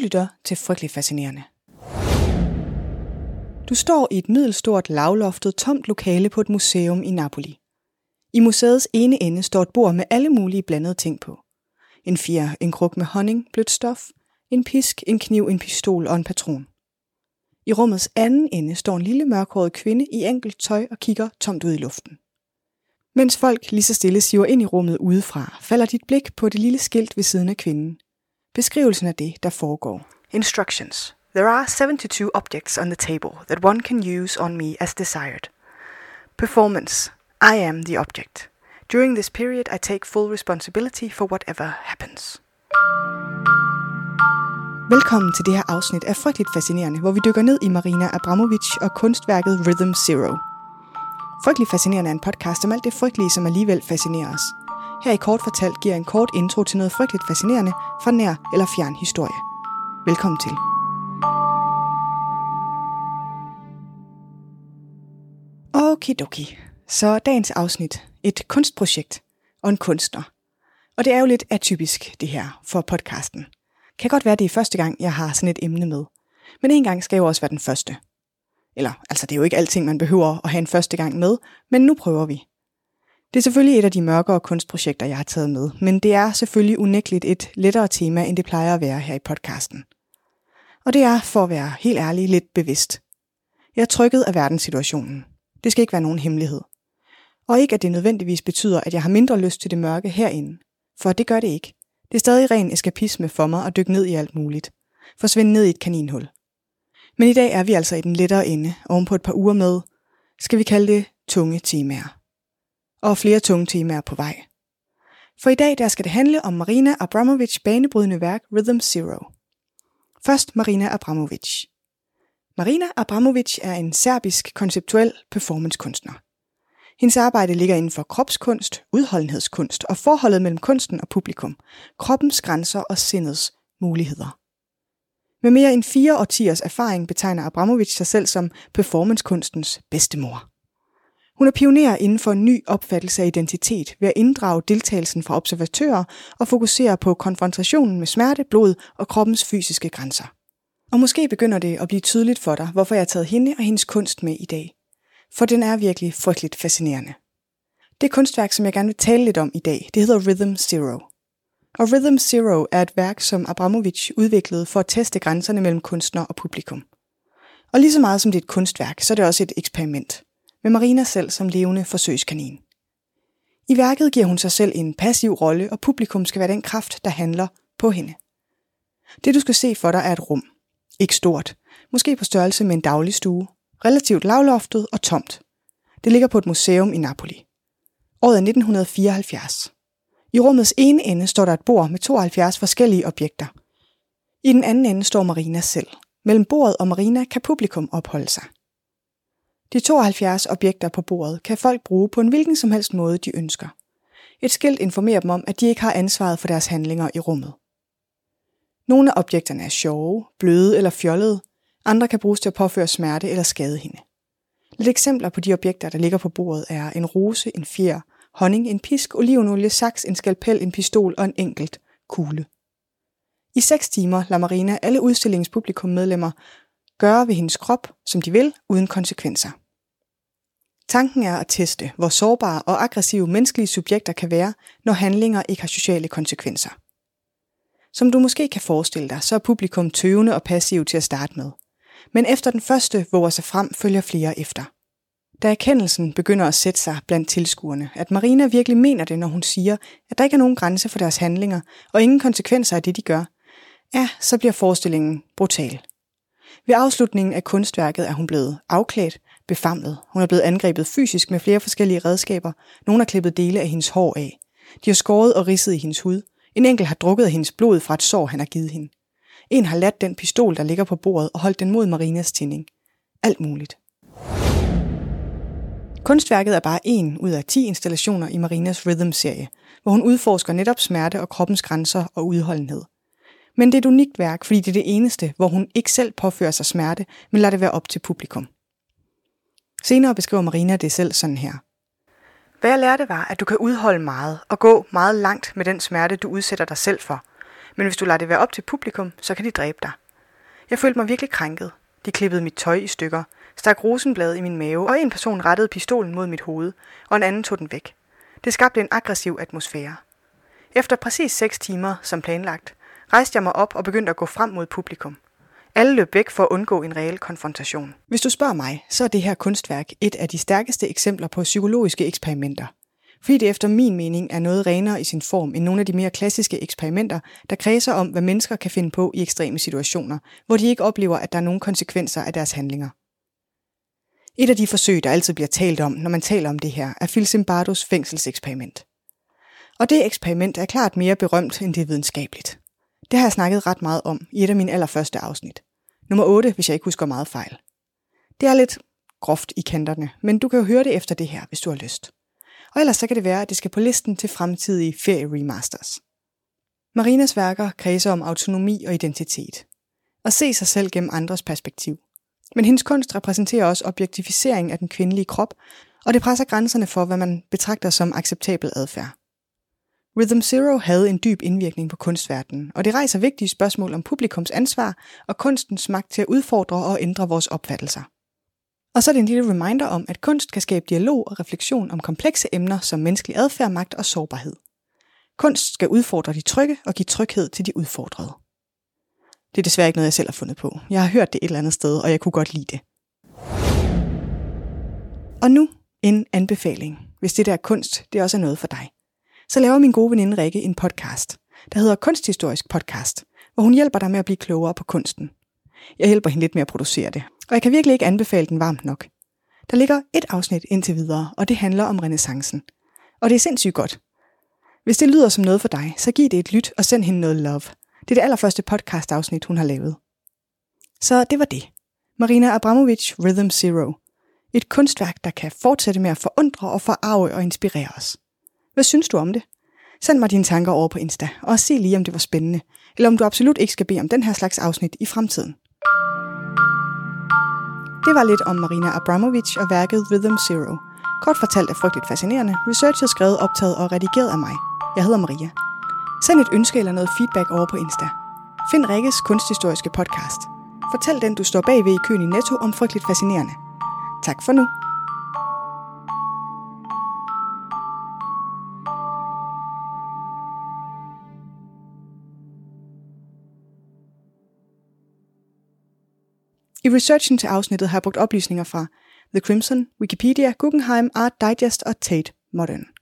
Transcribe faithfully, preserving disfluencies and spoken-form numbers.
lytter til Frygteligt Fascinerende. Du står i et middelstort, lavloftet, tomt lokale på et museum i Napoli. I museets ene ende står et bord med alle mulige blandede ting på. En fjer, en kruk med honning, blødt stof, en pisk, en kniv, en pistol og en patron. I rummets anden ende står en lille mørkhåret kvinde i enkelt tøj og kigger tomt ud i luften. Mens folk lige så stille siver ind i rummet udefra, falder dit blik på det lille skilt ved siden af kvinden. Beskrivelsen af det, der foregår. Instructions. There are seventy-two objects on the table that one can use on me as desired. Performance. I am the object. During this period, I take full responsibility for whatever happens. Velkommen til det her afsnit af Frygteligt Fascinerende, hvor vi dykker ned i Marina Abramović og kunstværket Rhythm Zero. Frygteligt Fascinerende er en podcast om alt det frygtelige, som alligevel fascinerer os. Her i Kort Fortalt giver en kort intro til noget frygteligt fascinerende fra nær eller fjern historie. Velkommen til. Okidoki. Så dagens afsnit. Et kunstprojekt og en kunstner. Og det er jo lidt atypisk det her for podcasten. Kan godt være, det er første gang, jeg har sådan et emne med. Men en gang skal jo også være den første. Eller, altså det er jo ikke alting, man behøver at have en første gang med, men nu prøver vi. Det er selvfølgelig et af de mørkere kunstprojekter, jeg har taget med, men det er selvfølgelig unægteligt et lettere tema, end det plejer at være her i podcasten. Og det er, for at være helt ærlig, lidt bevidst. Jeg er trykket af verdenssituationen. Det skal ikke være nogen hemmelighed. Og ikke, at det nødvendigvis betyder, at jeg har mindre lyst til det mørke herinde. For det gør det ikke. Det er stadig ren eskapisme for mig at dykke ned i alt muligt. Forsvinde ned i et kaninhul. Men i dag er vi altså i den lettere ende, oven på et par uger med, skal vi kalde det, tunge temaer. Og flere tunge temaer på vej. For i dag der skal det handle om Marina Abramović' banebrydende værk Rhythm Zero. Først Marina Abramović. Marina Abramović er en serbisk konceptuel performancekunstner. Hendes arbejde ligger inden for kropskunst, udholdenhedskunst og forholdet mellem kunsten og publikum, kroppens grænser og sindets muligheder. Med mere end fire årtiers erfaring betegner Abramović sig selv som performancekunstens bedstemor. Hun er pioner inden for en ny opfattelse af identitet ved at inddrage deltagelsen fra observatører og fokusere på konfrontationen med smerte, blod og kroppens fysiske grænser. Og måske begynder det at blive tydeligt for dig, hvorfor jeg har taget hende og hendes kunst med i dag. For den er virkelig frygteligt fascinerende. Det kunstværk, som jeg gerne vil tale lidt om i dag, det hedder Rhythm Zero. Og Rhythm Zero er et værk, som Abramović udviklede for at teste grænserne mellem kunstner og publikum. Og lige så meget som det er et kunstværk, så er det også et eksperiment. Med Marina selv som levende forsøgskanin. I værket giver hun sig selv en passiv rolle, og publikum skal være den kraft, der handler på hende. Det du skal se for dig er et rum. Ikke stort. Måske på størrelse med en dagligstue. Relativt lavloftet og tomt. Det ligger på et museum i Napoli. Året er nitten fireoghalvfjerds. I rummets ene ende står der et bord med tooghalvfjerds forskellige objekter. I den anden ende står Marina selv. Mellem bordet og Marina kan publikum opholde sig. De tooghalvfjerds objekter på bordet kan folk bruge på en hvilken som helst måde, de ønsker. Et skilt informerer dem om, at de ikke har ansvaret for deres handlinger i rummet. Nogle af objekterne er sjove, bløde eller fjollede. Andre kan bruges til at påføre smerte eller skade hende. Lidt eksempler på de objekter, der ligger på bordet, er en rose, en fjer, honning, en pisk, olivenolie, saks, en skalpel, en pistol og en enkelt kugle. I seks timer lader Marina alle udstillingspublikummedlemmer gøre ved hendes krop, som de vil, uden konsekvenser. Tanken er at teste, hvor sårbare og aggressive menneskelige subjekter kan være, når handlinger ikke har sociale konsekvenser. Som du måske kan forestille dig, så er publikum tøvende og passiv til at starte med. Men efter den første våger sig frem, følger flere efter. Da erkendelsen begynder at sætte sig blandt tilskuerne, at Marina virkelig mener det, når hun siger, at der ikke er nogen grænse for deres handlinger, og ingen konsekvenser af det, de gør, ja, så bliver forestillingen brutal. Ved afslutningen af kunstværket er hun blevet afklædt, befamlet. Hun er blevet angrebet fysisk med flere forskellige redskaber. Nogle har klippet dele af hendes hår af. De har skåret og ridset i hendes hud. En enkelt har drukket af hendes blod fra et sår, han har givet hende. En har ladt den pistol, der ligger på bordet, og holdt den mod Marinas tinding. Alt muligt. Kunstværket er bare en ud af ti installationer i Marinas Rhythm-serie, hvor hun udforsker netop smerte og kroppens grænser og udholdenhed. Men det er et unikt værk, fordi det er det eneste, hvor hun ikke selv påfører sig smerte, men lader det være op til publikum. Senere beskriver Marina det selv sådan her. Hvad jeg lærte var, at du kan udholde meget og gå meget langt med den smerte, du udsætter dig selv for. Men hvis du lader det være op til publikum, så kan de dræbe dig. Jeg følte mig virkelig krænket. De klippede mit tøj i stykker, stak rosenblade i min mave, og en person rettede pistolen mod mit hoved, og en anden tog den væk. Det skabte en aggressiv atmosfære. Efter præcis seks timer, som planlagt, rejste jeg mig op og begyndte at gå frem mod publikum. Alle løb væk for at undgå en reel konfrontation. Hvis du spørger mig, så er det her kunstværk et af de stærkeste eksempler på psykologiske eksperimenter. Fordi det efter min mening er noget renere i sin form end nogle af de mere klassiske eksperimenter, der kredser om, hvad mennesker kan finde på i ekstreme situationer, hvor de ikke oplever, at der er nogen konsekvenser af deres handlinger. Et af de forsøg, der altid bliver talt om, når man taler om det her, er Phil Zimbardos fængselseksperiment. Og det eksperiment er klart mere berømt, end det er videnskabeligt. Det har jeg snakket ret meget om i et af mine allerførste afsnit. Nummer otte, hvis jeg ikke husker meget fejl. Det er lidt groft i kanterne, men du kan jo høre det efter det her, hvis du har lyst. Og ellers så kan det være, at det skal på listen til fremtidige ferie-remasters. Marinas værker kredser om autonomi og identitet. At se sig selv gennem andres perspektiv. Men hendes kunst repræsenterer også objektificering af den kvindelige krop, og det presser grænserne for, hvad man betragter som acceptabel adfærd. Rhythm Zero havde en dyb indvirkning på kunstverdenen, og det rejser vigtige spørgsmål om publikums ansvar og kunstens magt til at udfordre og ændre vores opfattelser. Og så er det en lille reminder om, at kunst kan skabe dialog og refleksion om komplekse emner som menneskelig adfærd, magt og sårbarhed. Kunst skal udfordre de trygge og give tryghed til de udfordrede. Det er desværre ikke noget, jeg selv har fundet på. Jeg har hørt det et eller andet sted, og jeg kunne godt lide det. Og nu en anbefaling, hvis det der kunst, det også er noget for dig. Så laver min gode veninde Rikke en podcast, der hedder Kunsthistorisk Podcast, hvor hun hjælper dig med at blive klogere på kunsten. Jeg hjælper hende lidt med at producere det, og jeg kan virkelig ikke anbefale den varmt nok. Der ligger et afsnit indtil videre, og det handler om renæssancen. Og det er sindssygt godt. Hvis det lyder som noget for dig, så giv det et lyt og send hende noget love. Det er det allerførste podcast-afsnit, hun har lavet. Så det var det. Marina Abramović, Rhythm Zero. Et kunstværk, der kan fortsætte med at forundre og forarve og inspirere os. Hvad synes du om det? Send mig dine tanker over på Insta, og sig lige, om det var spændende, eller om du absolut ikke skal bede om den her slags afsnit i fremtiden. Det var lidt om Marina Abramović og værket Rhythm Zero. Kort fortalt er frygteligt fascinerende, researchet skrevet, optaget og redigeret af mig. Jeg hedder Maria. Send et ønske eller noget feedback over på Insta. Find Rikkes kunsthistoriske podcast. Fortæl den, du står bagved i køen i Netto om frygteligt fascinerende. Tak for nu. I researchen til afsnittet har jeg brugt oplysninger fra The Crimson, Wikipedia, Guggenheim, Art Digest og Tate Modern.